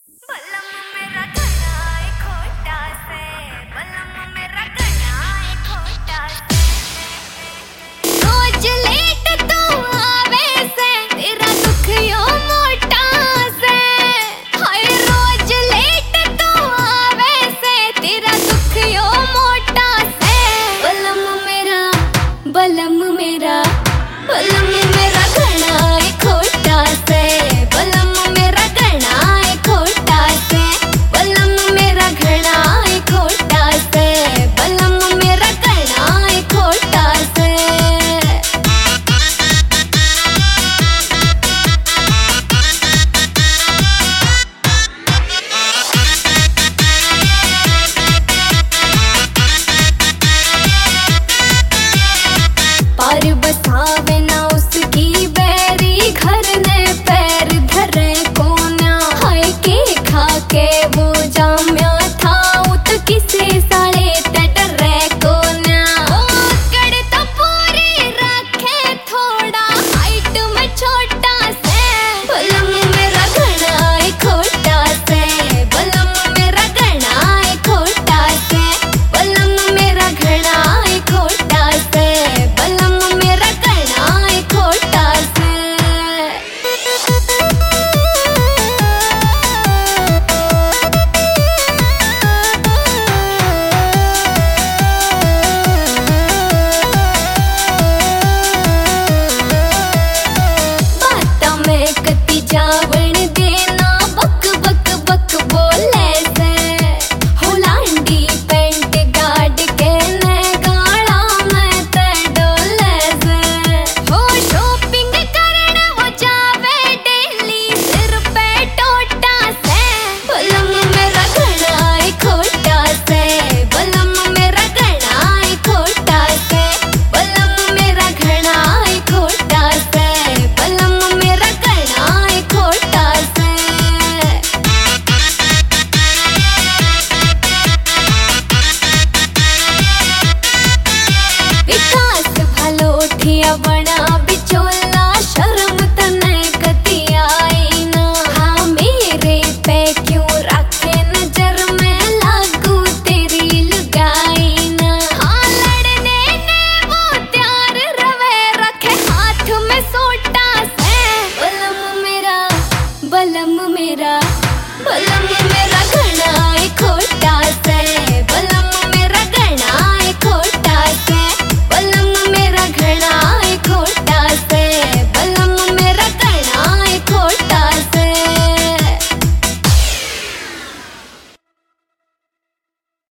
बलम मेरा घना है खोटा से, बलम मेरा घना है खोटा से। रोज लेट तू आवे से, तेरा दुख यो मोटा से। हाय रोज लेट तू आवे से, तेरा दुख यो मोटा से। बलम मेरा, बलम मेरा, बलम मेरा घना है खोटा से। बलम मेरा घना है खोटा से, बलम मेरा घना है खोटा से, बलम मेरा घना है खोटा से। पर बसावे ना उसकी बैरी, घर ने पैर धरे कोना। हाय के खा के वो जाम्या था, उत किसे साले डरे कोना। ओकड़ तो पूरी रखे थोड़ा, हाइट में छोटा से। बलम मेरा घना है खोटा से, बलम मेरा घना है खोटा से, बलम मेरा घना है खोटा से, बलम मेरा घना है खोटा से। बाता में कती जावण देना, बक बक बक बोले से। हो लांडी पेंट गाड़ के ने गाड़ा में ते डोले से। हो शॉपिंग करने वो जावे डेली, सिर पे टोटा से। बलम मेरा घना है खोटा से, बलम मेरा घना है खोटा से, बलम मेरा घना है खोटा से, बलम मेरा घना है खोटा से। विकास भलोठिया बना बिचोला, शर्म तने कती आई ना। हाँ मेरे पे क्यों रखे नजर में, लागू तेरी लुगाई ना। हाँ लड़ने ने वो तैयार रवे, रखे हाथ में सोटा से। बलम मेरा, बलम मेरा, बलम